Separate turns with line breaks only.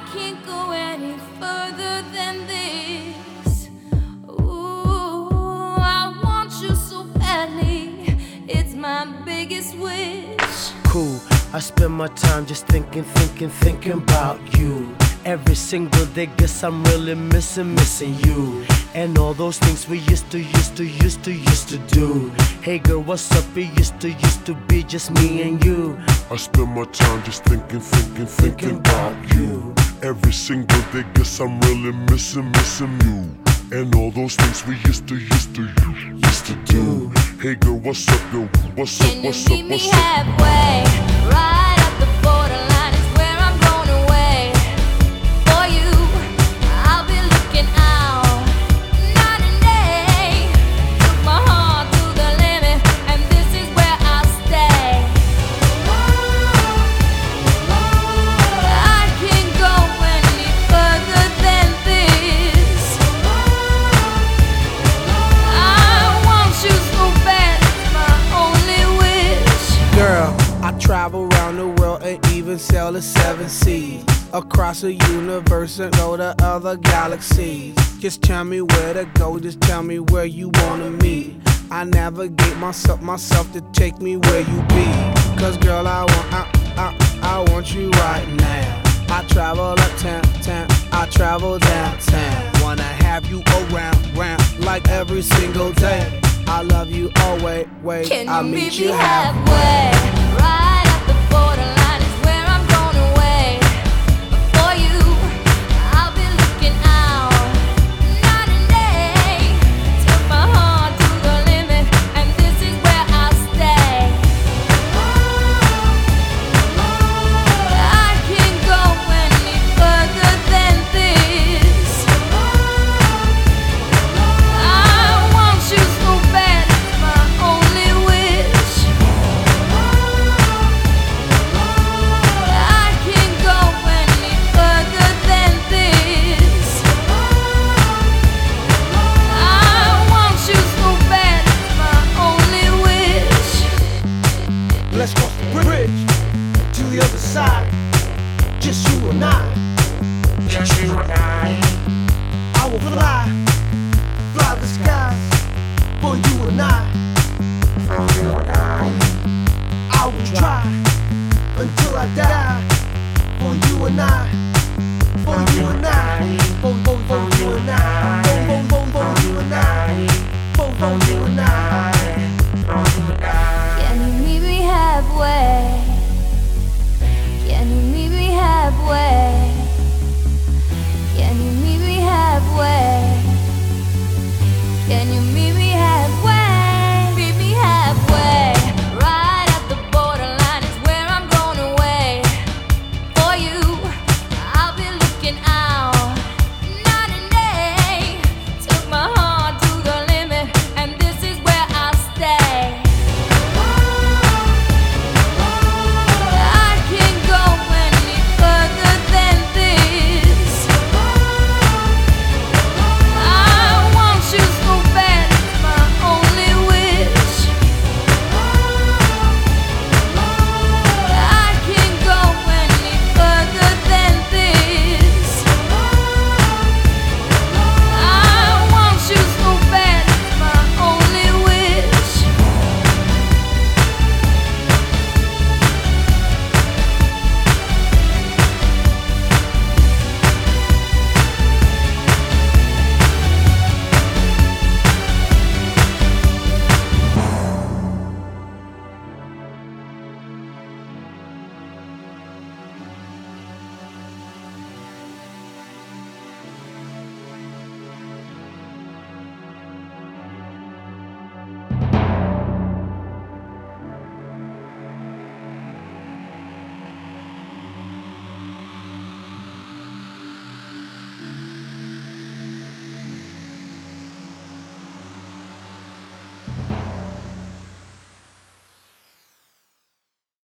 can't go any further than this. Ooh, I want you so badly. It's my biggest wish.
Cool, I spend my time just thinking about you. Every single day, guess I'm really missing you. And all those things we used to do. Hey girl, what's up? It used to be just me and you.
I spend my time just thinking about you. Every single day, guess I'm really missing you. And all those things we used to do. Hey girl, what's up, yo? What's up, what's up,
Can you meet me
what's up?
halfway? Right at the borderline is where I'm going away. For you, I'll be looking out night and day. Took my heart to the limit, and this is where I'll stay. I can't go any further than this. I want you so bad, it's my only wish.
Girl, I travel around the world and even sail the 7 seas. Across the universe and go to other galaxies. Just tell me where to go, just tell me where you wanna meet. I navigate myself to take me where you be. Cause girl, I want you right now. I travel uptown, I travel downtown. Wanna have you around, like every single day. I love you always,
Can
I'll
you
meet
meet
you
me
halfway.
halfway? Right at the borderline is where I'm going away. For you, I'll be looking out night and day. Took my heart to the limit, and this is where I'll stay. I can't go any further than this. I want you so bad, it's my only wish. I can't go any further than this. I want you so bad, it's my only wish.
Let's cross the bridge to the other side. Just you and I. Just you and I will fly the skies for you and I. For you and I will try until I die. For you and I. For you and I. For you and I. For you and I. For you and I.
Can you meet me halfway?